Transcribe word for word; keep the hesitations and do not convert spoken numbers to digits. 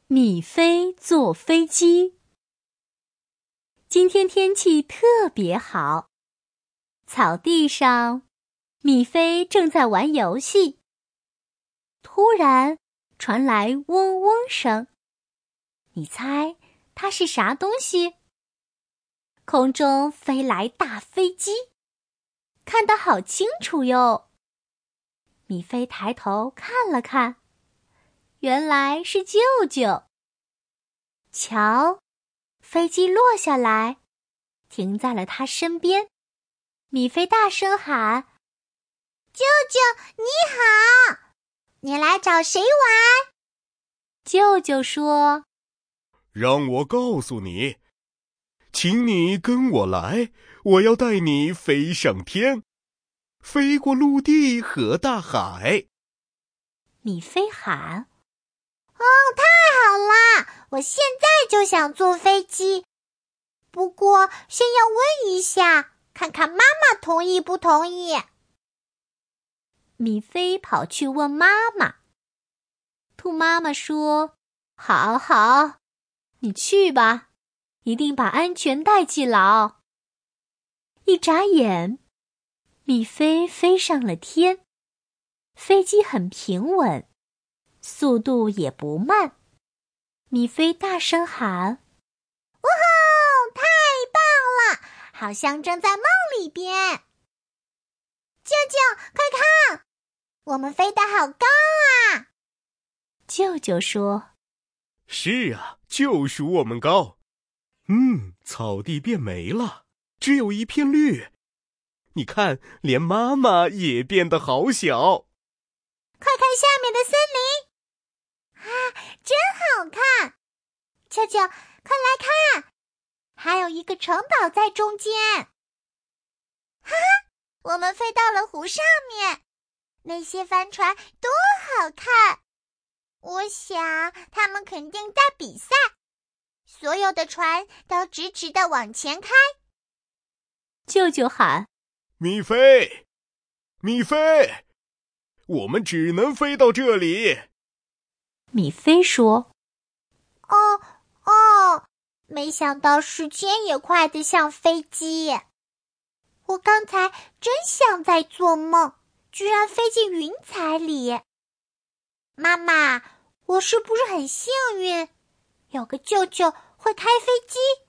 米菲坐飞机。今天天气特别好，草地上，米菲正在玩游戏。突然传来嗡嗡声，你猜它是啥东西？空中飞来大飞机，看得好清楚哟。米菲抬头看了看，原来是舅舅。瞧，飞机落下来，停在了他身边。米菲大声喊：“ 舅舅，你好！你来找谁玩？” 舅舅说：“ 让我告诉你，请你跟我来，我要带你飞上天，飞过陆地和大海。” 米菲喊：“ 哦，太好啦！我现在就想坐飞机。不过，先要问一下，看看妈妈同意不同意。” 米菲跑去问妈妈。兔妈妈说：“好好，你去吧，一定把安全带系牢。”一眨眼，米菲飞上了天。飞机很平稳，速度也不慢。米菲大声喊：“ 哇吼，太棒了，好像正在梦里边。舅舅，快看，我们飞得好高啊！” 舅舅说：“ 是啊，就属我们高。嗯，草地变没了，只有一片绿。你看，连妈妈也变得好小。 快看下面的森林，啊，真好看！舅舅，快来看，还有一个城堡在中间。哈哈，我们飞到了湖上面，那些帆船多好看！我想他们肯定在比赛，所有的船都直直地往前开。 舅舅喊：“ 米菲，米菲！我们只能飞到这里。” 米菲说：“ 哦哦，没想到时间也快得像飞机。我刚才真像在做梦，居然飞进云彩里。妈妈，我是不是很幸运，有个舅舅会开飞机？”